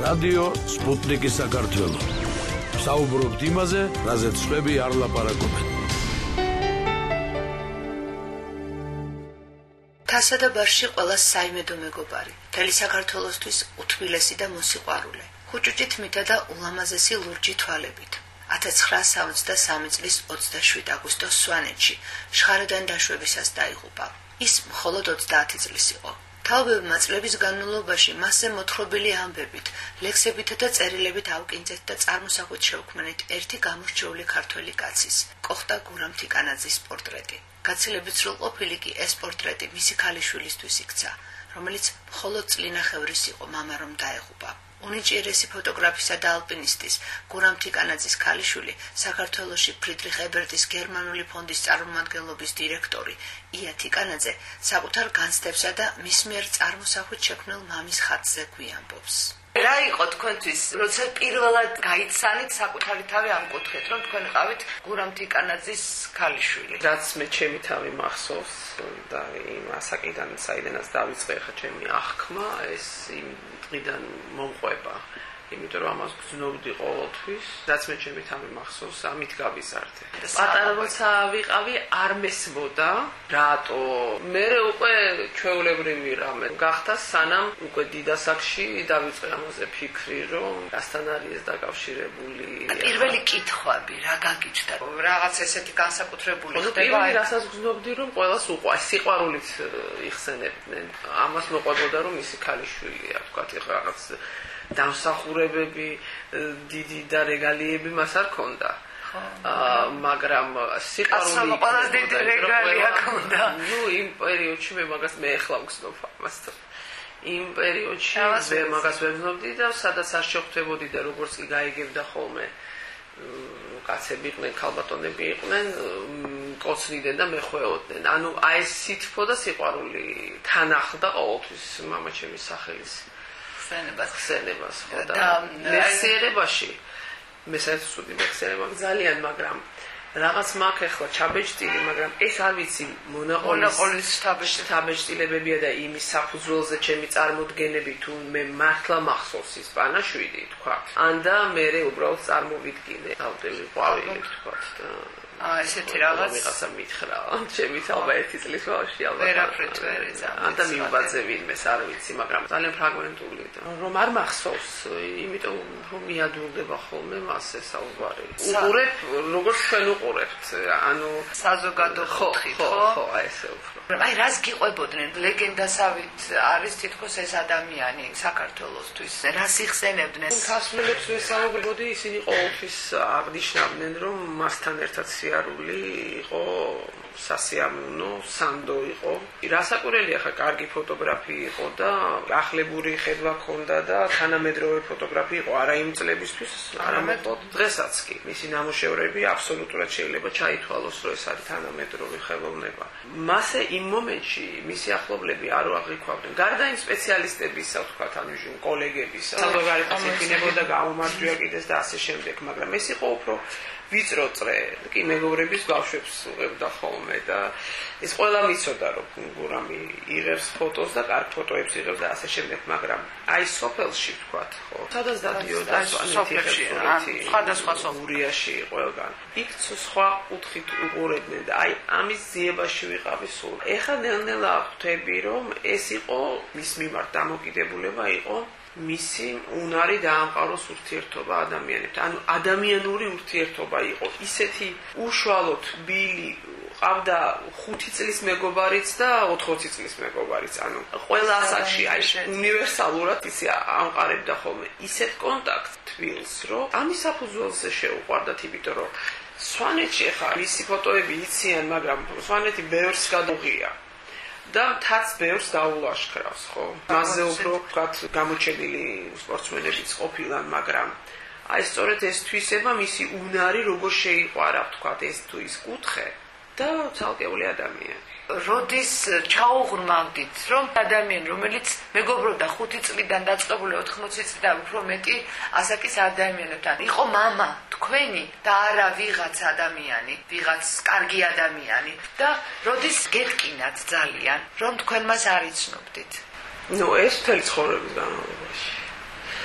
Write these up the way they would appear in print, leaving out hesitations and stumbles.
რადიო სპუტნიკი საქართველო. საუბრობთ იმაზე, რაზეც სხვები არ ლაპარაკობენ. თასა და ბარში ყველა საიმედო მეგობარი. მთელი საქართველოსთვის უთბილესი და მოსიყვარულე. ხუჭუჭით მითა და ულამაზესი ლურჯი თვალებით. 1973 წლის 27 აგვისტოს სვანეთში შხარედან დაშვებისას დაიღუპა. ის მხოლოდ 30 წლის იყო. თავებმა წლების განმავლობაში მასზე მოთხრობილი ამბებით, ლექსებითა და წერილებით ავკინძეთ და წარმოსახვით შევქმნით ერთი გამორჩეული ქართველი კაცის, კოხტა გურამ თიკანაძის პორტრეტი. გაცილებით სრულყოფილი კი ეს პორტრეტი მისი ქალიშვილისთვის იქცა, რომელიც მხოლოდ წლინახევრის იყო მამა რომ დაეღუპა. უნიჭიერესი ფოტოგრაფისა და ალპინისტის გურამ თიკანაძის ქალიშვილი საქართველოში ფრიდრიხ ებერტის გერმანული ფონდის წარმომადგენლობის დირექტორი ია თიკანაძე საკუთარ განცდებსა და მის მიერ წარმოსახვით შექმნილ მამის ხატზე გვიამბობს. რა იყო თქვენთვის, როცა პირველად გაიცანით საკუთარი თავი ამ კუთხით, რომ თქვენ ყავით გურამ თიკანაძის ქალიშვილი? რაც მე ჩემი თავი მახსოვს და იმ ასაკიდან საიდანაც დავიწყე ხა ჩემი აღქმა, ეს იმ დღიდან მომყვება. იმიტომ რომ ამას გრძნობდი ყოველთვის, რაც მე ჩემი თავი მახსოვს, ამით გავიზარდე. პატარა როცა ვიყავი, არ მესმოდა, რატო? მე უკვე ჩვეულებრივი რამე გახდა, სანამ უკვე დიდასაკში დავიწყე ამაზე ფიქრი, რომ რასთან არის ეს დაკავშირებული. პირველი კითხვები რა გაგიჩნდა? რაღაც ესეთი განსაკუთრებული ხდება? პირველი რასაც გრძნობდი, რომ ყველას უყვარს, სიყვარულით იხსენებდნენ. ამას მოყვებოდა, რომ ისი ქალიშვილია, თქვათ, რაღაც დამსახურებები დიდი და რეგალიები მას არ ქონდა. მაგრამ სიყვარული ყველაზე დიდი რეგალია ქონდა. ნუ იმ პერიოდში მე მაგას მე ახლა ვგზნობ ამას. იმ პერიოდში მე მაგას ვგზნობდი და სადაც არ შეხვდებოდი და როგორც კი გაიგებდა ხოლმე კაცები იყვნენ, ქალბატონები იყვნენ, კოცნიდნენ და მეხვეოდნენ. ანუ აი ეს სითბო და სიყვარული თან ახლდა ყოველთვის მამაჩემის სახელის ხსენებას ხო და მეხსიერებაში მე საერთოდ მეხსიერება ძალიან, მაგრამ რაღაც მაქვს ახლა ჩაბეჭდილი, მაგრამ ეს არ ვიცი მონაყოლის შთაბეჭდილებებია და იმის საფუძველზე ჩემი წარმოდგენები თუ მე მართლა მახსოვს ის პანაშვიდი თქვა. ან და მე უბრალოდ წარმოვიდგინე დავდები ყვავილი თქვა და ესეთი რაღაც ვიღაცა მითხრა ჩემი თაობა 1 წლის ბავშვი ალბათ ვერაფრით ვერ იცავ ან და მივბაძე ვინმეს არ ვიცი, მაგრამ ძალიან ფრაგმენტული და რომ არ მახსოვს, იმიტომ რომ მიადვილდება ხოლმე მას ეს საუბარი. უყურებ როგორც ჩვენ უყურებთ, ანუ საზოგადო ხოხით, ხო, ესე უფრო. აი რას გიყვებოდნენ? ლეგენდასავით არის თითქოს ეს ადამიანი საქართველოსთვის. რას იხსენებდნენ? ქართველებს ვესაუბრებოდი, ისინი ყოველთვის აღნიშნავდნენ, რომ მასთან ერთად სიარული იყო, სასიამოვნო, სანდო იყო. რასაკვირველია ხა, კარგი ფოტოგრაფი იყო და ახლებური ხედვა ჰქონდა და თანამედროვე ფოტოგრაფი იყო, არა იმ წლებისთვის, არამედ დღესაც კი. მისი ნამუშევრები აბსოლუტურად შეიძლება ჩაითვალოს, რომ ეს არის თანამედროვე ხელოვნება. მასე იმ მომენტში მისი ახლობლები არ აღიქვავდნენ. გარდა იმ სპეციალისტებისა, ვთქვათ, ანუ კოლეგებისა, საზოგადოებას ეფინებოდა გაუმარჯვია კიდეს და ასე შემდეგ, მაგრამ ეს იყო უფრო ვიწრო წრე, კი მეგობრების ბავშვებს უღებდა ხოლმე და ეს ყველა მიცოდა რომ გურამი იღებს ფოტოს და კარგ ფოტოებს იღებს და ასე შემდეგ, მაგრამ აი სოფელში ვთქვათ, ხო, სადაც დადიოდა სოფელში, სხვადასხვა სოფელში ყველგან. იქ სხვა კუთხით უყურებდნენ და აი ამის ძიებაში ვიყავი სულ. ეხლა ნელ-ნელა ხვდები რომ ეს იყო მის მიმართ დამოკიდებულება იყო მისი უნარი დაამყაროს ურთიერთობა ადამიანებთან. ანუ ადამიანური ურთიერთობა იყო. ისეთი უშუალოდ ბილი ყავდა 5 წლის მეგობარიც და 80 წლის მეგობარიც. ანუ ყველა ასაკში აი უნივერსალურად ისი ამყარებდა ხოლმე ისეთ კონტაქტ თბილს, რომ ამის საფუძველზე შეუყვარდათ, იმიტომ რომ სვანეთში ხა მისი ფოტოები იციან, მაგრამ სვანეთი ბევრს გადუღია. და თაც ბევრს დაულაშქრავს, ხო? მასზე უფრო ვთქვათ გამოჩენილი სპორტსმენებიც ყოფილან, მაგრამ აი სწორედ ეს თვისება მისი უნარი როგორ შეიყვარა, ვთქვათ, ეს თუ ის კუთხე და ცალკეული ადამიანი. როდის ჩაუღრმავდით, რომ ადამიანი, რომელიც მეგობრობდა 5 წლიდან დაწყებული 80 წლიდან უფრო მეტი ასაკის ადამიანებთან, იყო მამა თქვენი და არა ვიღაც ადამიანი, ვიღაც კარგი ადამიანი და როდის გეტკინათ ძალიან, რომ თქვენ მას არ იცნობდით? ნუ ეს მთელი ცხოვრების განმავლობაში.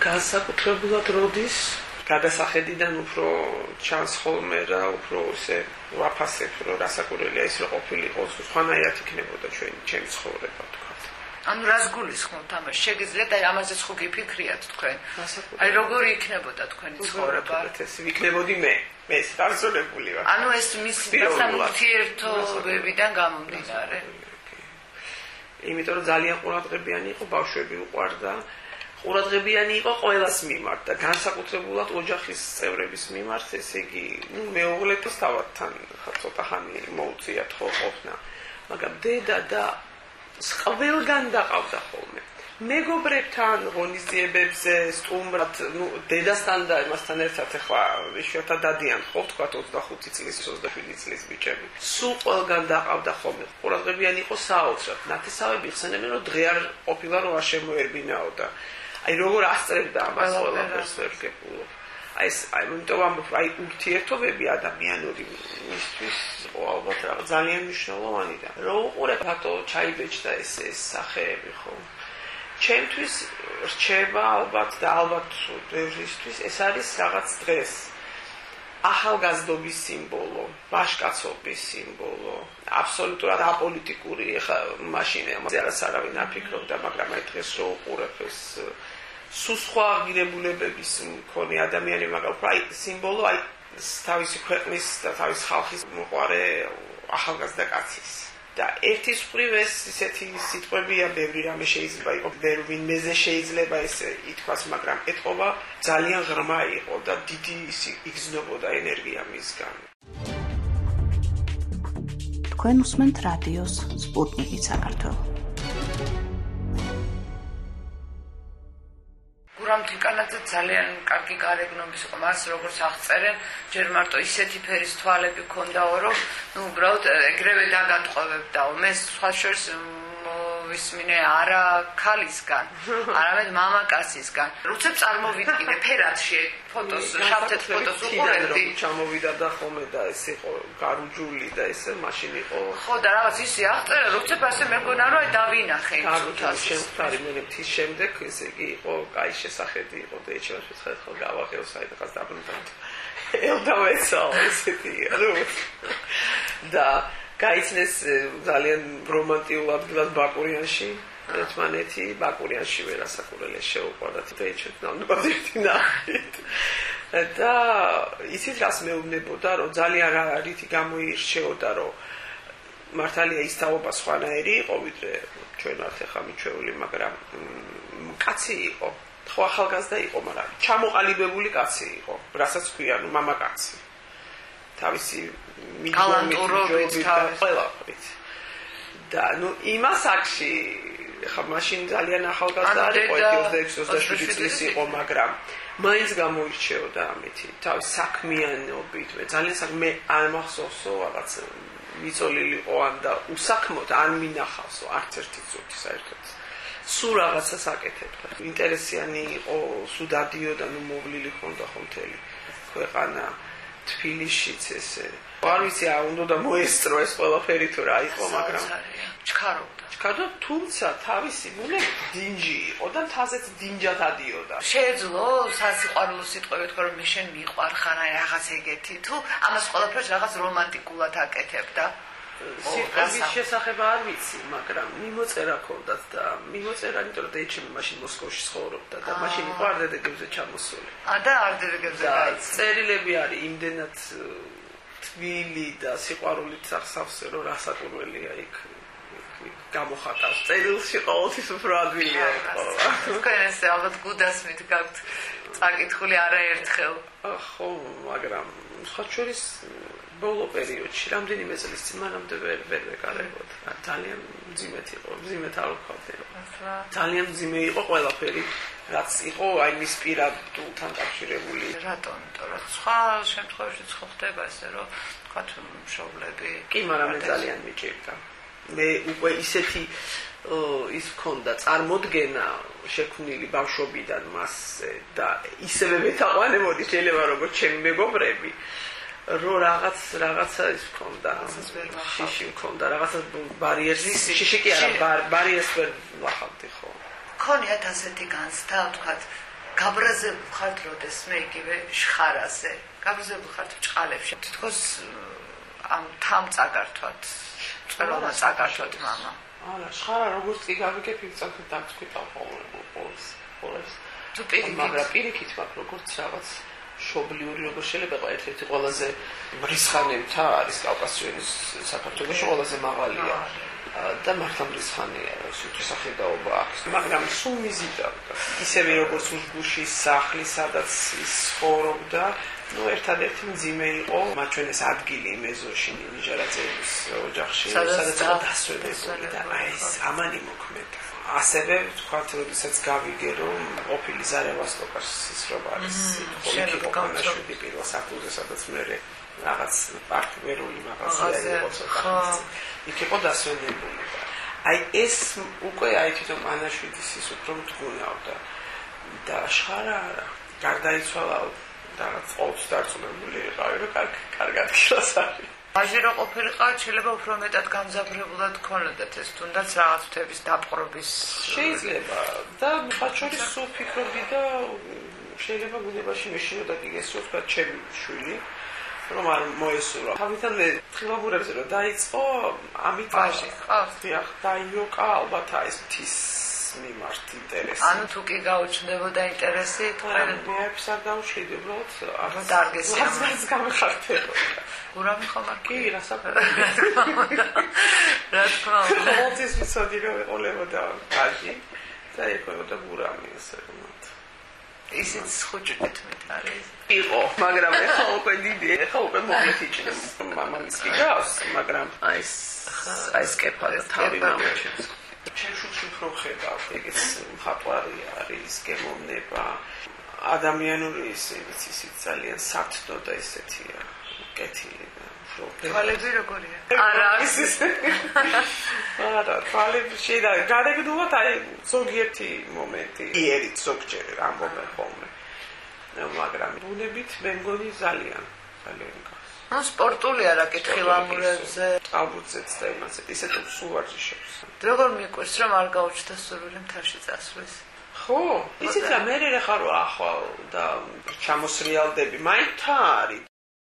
განსაკუთრებულად როდის გადასახედიდან უფრო ჩანს ხოლმე რა, უფრო ესე ვაფასებ, რომ რასაკურველია ის, რომ ყოფილიყო, სხვანაირად იქნებოდა ჩემი ცხოვრება, თქვა. ანუ რას გულისხმობთ ამას? შეგიძლიათ აი ამაზეც ხო გიფიქრიათ თქვენ? აი როგორი იქნებოდა თქვენი ცხოვრება? ეს ვიქნებოდი მე სტარსოლებული ვარ. ანუ ეს მისი ურთიერთობებიდან გამომდინარე. იმიტომ რომ ძალიან ყურადღებიანი იყო, ბავშვები უყვარდა. ყურადღებიანი იყო ყველას მიმართ და განსაკუთრებულად ოჯახის წევრების მიმართ, ესე იგი, მეუღლეს თავადთან ცოტა ხანი მოუწიათ ხო ყოფნა. მაგრამ დედა და ყველგან დაყავდა ხოლმე. მეგობრებთან, ღონისძიებებზე, სტუმრად, დედასთან და იმასთან ერთად ახლა იშვიათად დადიან ხო თქვა 25 წლის, 27 წლის ბიჭები. სულ ყველგან დაყავდა ხოლმე. ყურადღებიანი იყო საოცრად. ნათესავები ხსენებენ, რომ დღე არ ყოფილა რომ არ შემოერბინაო და აი როგორ ასწრებდა ამას ყველაფერს ვერ გეპულობ. აი იმიტომ ამბობ, აი ურთიერთობები ადამიანური მისთვის ალბათ რაღაც ძალიან მნიშვნელოვანი და რო უყურებ ფაქტო ჩაიბეჭდა ეს სახეები ხო. ჩემთვის რჩება ალბათ და ალბათ ბევრისთვის ეს არის რაღაც დღეს ახალგაზრდობის სიმბოლო, ბაშკაცობის სიმბოლო, აბსოლუტურად აპოლიტიკური, ეხა მაშინ ამაზე არავინ არ ფიქრობდა, მაგრამ აი დღეს რო უყურებ ეს სულ სხვა ღირებულებების მქონე ადამიანი, მაგრამ აი სიმბოლო, აი თავისი ქვეყნის და თავის ხალხის მოყვარე ახალგაზრდა კაცის. და ერთის მხრივ ეს ისეთი სიტყვებია, ბევრი რამე შეიძლება იყოს, ვინმეზე შეიძლება ესე ითქვას, მაგრამ ეთყობა ძალიან ღრმა იყო და დიდი იგზნობოდა ენერგია მისგან. თქვენ უსმენთ რადიოს სპუტნიკი საქართველო. გურამ თიკანაძე ძალიან კარგი გარეგნობის იყო, მას როგორც აღწერენ, ჯერ მარტო ისეთი ფერის თვალები ქონდაო, რომ უბრალოდ ეგრევე დაგატყვევებდაო. მე სხვა შორის მოვისმინე არა ქალისგან, არამედ მამაკაცისგან. როცა წარმოვიდგინე ფერადში ფოტოს, შავთეთ ფოტოს უყურებდი, ჩამოვიდა და ხოლმე და ეს იყო გარუჯული და ესე მაშინ იყო. ხო და რაღაც ისე აღწერა, როცა ასე მეგონა რომ დავინახე იმ თვითონ შემთარი მე მთის შემდეგ ესე იგი იყო კაი შესახედი იყო და ეჩვენე ხო გავაღეო საერთოდ დაბრუნდა. ელდავეცო ესეთი რა. და გაიცნეს ძალიან რომანტიულ ადგილად ბაკურიანში, ერთმანეთი ბაკურიანში ვერასაკურელია შეუყვარდათ და ეჩვენა ნახით. და ისიც რას მეუბნებოდა, რომ ძალიან რითი გამოირჩეოდა, რომ მართალია ის თაობა სხვანაირი იყო, ვიდრე ჩვენ ვართ ახლა მიჩვეული, მაგრამ კაცი იყო. ხო ახალგაზრდა იყო, მაგრამ ჩამოყალიბებული კაცი იყო, რასაც ქვია, მამაკაცი. თავისი გალანტურობით ყველაფრით. და იმას აქში ხა მაშინ ძალიან ახალგაზრდა იყო, 26-27 წლის იყო, მაგრამ მაინც გამოირჩეოდა ამითი, თავის საქმიანობით, ძალიან მე არ მახსოვსო რაღაც მიწოლილიყო ან და უსაქმოდ არ მინახავსო არც ერთი ზუსტი საერთოდ. სულ რაღაცას აკეთებდა. ინტერესიანი იყო, სულ დადიოდა, მოვლილი ხონდა ხო მთელი ქვეყანა. თბილისშიც ესე. არ ვიცი, უნდა მოესწრო ეს ყველაფერი თუ რა იყო, მაგრამ ჩქარობდა, თუმცა თავისი ბუნებით დინჯი იყო და თაზეც დინჯად ადიოდა. შეეძლო სასიყვარულო სიტყვები თქვა, რომ მე შენ მიყვარ ხარ აი რაღაც ეგეთი თუ ამას ყველაფერს რაღაც რომანტიკულად აკეთებდა. სიტყვების შესახებ არ ვიცი, მაგრამ მიმოწერა ქონდათ და მიმოწერა, იმიტომ რომ დეიჩემი მაშინ მოსკოვში ცხოვრობდა და მაშინ იყო არდებებზე ჩამოსული. და არდებებზე გაიც. წერილები არის იმდენად თბილი და სიყვარულით სახსავსე, რომ რასაკურველია იქ გამოხატავს. წერილში ყოველთვის უფრო ადვილია იყო. თქვენ ესე ალბათ გუდასმით გაქვთ წაკითხული არაერთხელ. ხო, მაგრამ სხვა შორის ბოლო პერიოდში რამდენიმე წლის წინ მანამდე ვერ ვეკარებოდა. ძალიან მძიმედ იყო, მძიმედ არ ვქავდი. ძალიან მძიმე იყო ყველაფერი, რაც იყო აი მის პირადულთან დაკავშირებული. რატომ? იმიტომ რომ სხვა შემთხვევაში ხო ხდება ესე, რომ თქვა მშობლები. კი, მაგრამ მე ძალიან მიჭირდა. მე უკვე ისეთი ის მქონდა წარმოდგენა შექმნილი ბავშვობიდან მასზე და ისევე მეთაყვანებოდი შეიძლება როგორც ჩემი მეგობრები. რო რაღაცა ის მქონდა, შიში მქონდა, რაღაცა ბარიერს, შიში კი არა, ბარიერს ვერ ვახავდი ხო. ქონიათ ასეთი განცდა, ვთქვათ, გაბრაზებულ ხართ როდეს მე იგივე შხარაზე გაბრაზებულ ხართ ბჭყალებში თითქოს ამ თამ წაგართვათ წერომა წაგართვათ მამა არა შხარა როგორც კი გავიგებ იმ წამს დაგწყვიტავ ყოველს თუ პირიქით მაგრამ პირიქით მაქვს როგორც რაღაც შობლიური როგორ შეიძლება ყო ერთ-ერთი ყველაზე მრისხანებთა არის კავკასიონის საქართველოში ყველაზე მაღალია და მართლა მრისხანია სახედაობა აქვს მაგრამ სულ მიზიდა ისევე როგორც უშბუშის სახლი სადაც ის ცხოვრობდა ну ერთადერთი მძიმე იყო მათ ჩვენ ეს ადგილი მეზოში ნიჟარაძეების ოჯახში სადაც დასვენებული და აი ეს ამანი მოქმედა ასევე თქვათ როდესაც გავიგე რომ ყოფილი ზარევასტოკის რო არის პოლიტიკა განაშვიდი პირველ საფუძე სადაც მე რაღაც პარტნიორული მაღაზია იყო ცოტა იქ იყო დასვენებული აი ეს უკვე აი თვითონ ანაშვიდის ის უფრო მდგუნავდა და შხარა არა გარდაიცვალა რაღაც ყოველთვის დარწმუნებული იყავი რომ კარგად გილას არის აჟირო ყოფილიყავ შეიძლება უფრო მეტად გამძაფრებულად გქონოდათ ეს თუნდაც რაღაც თების დაპყრობის შეიძლება და მათ შორის სულ ფიქრობდი და შეიძლება გუნებაში მეშინოდა კიდესო თქვა ჩემი შვილი რომ არ მოესურვა თავიდან ხილაბურებზე რომ დაიწყო ამით ვაჟი ყავს დიახ დაიოკა ალბათ ეს მთის მიმართ ინტერესი ანუ თუ კი გაუჩნდებოდა ინტერესი თქვენ მეებს არ დაუშვიდი უბრალოდ არ დარგესი ამას გამხარდებოდა გურამი ხომ კი რასაკვირველია რა თქმა უნდა მოწის ვიცოდი რომ ეყოლებოდა ვაჟი და ეყოლებოდა გურამი ესე ისიც ხუჭით მეტ არის იყო მაგრამ ეხლა უკვე დიდი ეხლა უკვე მოგეთიჭეს მამამის კი გავს მაგრამ აი ეს კეფა და თავი მამაჩემს ჩემში უფრო ხედავ ეგეც მხატვარი არის გემოვნება ადამიანური ისიც ძალიან საფრთხო და ესეთია კეთილი და თვალები როგორია არა ის არა თვალები შეიძლება გადაგდუოთ აი ზოგიერთი მომენტი იერით ზოგჯერ ამბობენ ხოლმე მაგრამ ბუნებით მე მგონი ძალიან გავს სპორტული არა კითხილამურებზე ალბუცეც და იმასაც ისეთ სულ ვარჯიშობს როგორ მიყვარს რომ არ გაუჩნდა სურვილი მთაში წასვლის ხო ისიც რა მე ხარო ახვალ და ჩამოსრიალდები მაინც არის